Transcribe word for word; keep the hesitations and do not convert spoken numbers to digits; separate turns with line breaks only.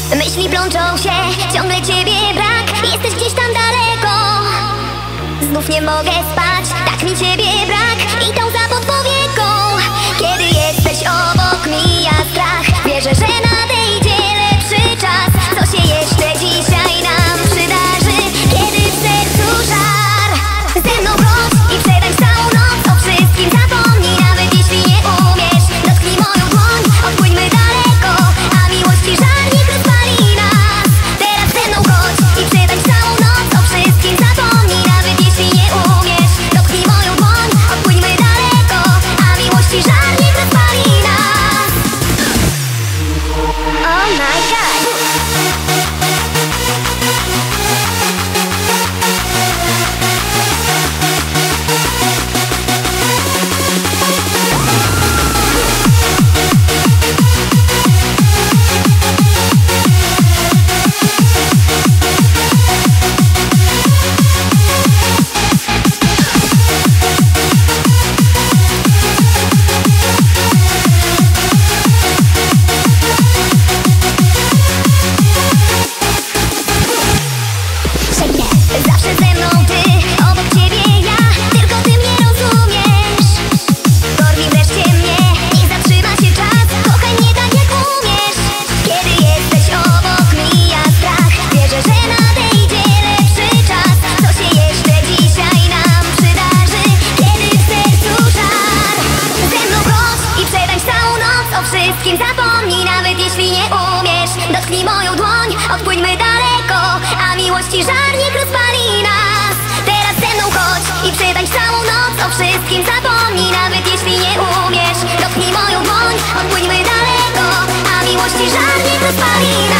Myśli plączą się, ciągle ciebie brak. Jesteś gdzieś tam daleko. Znów nie mogę spać, tak mi ciebie brak. I tą za podpowieką. Kiedy jesteś obok, mija strach. Wierzę, że nadejdzie lepszy czas. Co się jeszcze dzisiaj nam przydarzy? Kiedy w sercu żar. Ze mną chodź i przetańcz całą noc. O wszystkim zapomnij, nawet jeśli nie umiesz. Dotknij moją dłoń, odpłyńmy daleko. A miłości żar niech rozpali nas. Teraz ze mną chodź i przetańcz całą noc. O wszystkim zapomnij, nawet jeśli nie umiesz. Dotknij moją dłoń, odpłyńmy daleko. A miłości żar niech rozpali nas. Oh my God. Zawsze ze mną ty, obok ciebie ja. Tylko ty mnie rozumiesz. Dorwij wreszcie mnie, nie zatrzyma się czas. Kochaj mnie tak jak umiesz. Kiedy jesteś obok, mija strach. Wierzę, że nadejdzie lepszy czas. Co się jeszcze dzisiaj nam przydarzy? Kiedy w sercu żar. Ze mną chodź i przetańcz całą noc. O wszystkim zapomnij, nawet jeśli nie umiesz. Dotknij moją dłoń, odpłyńmy daleko. A miłości żar niech rozpali nas. Teraz ze mną chodź i przetańcz całą noc. O wszystkim zapomnij, nawet jeśli nie umiesz. Dotknij moją dłoń, odpłyńmy daleko. A miłości żar niech rozpali nas.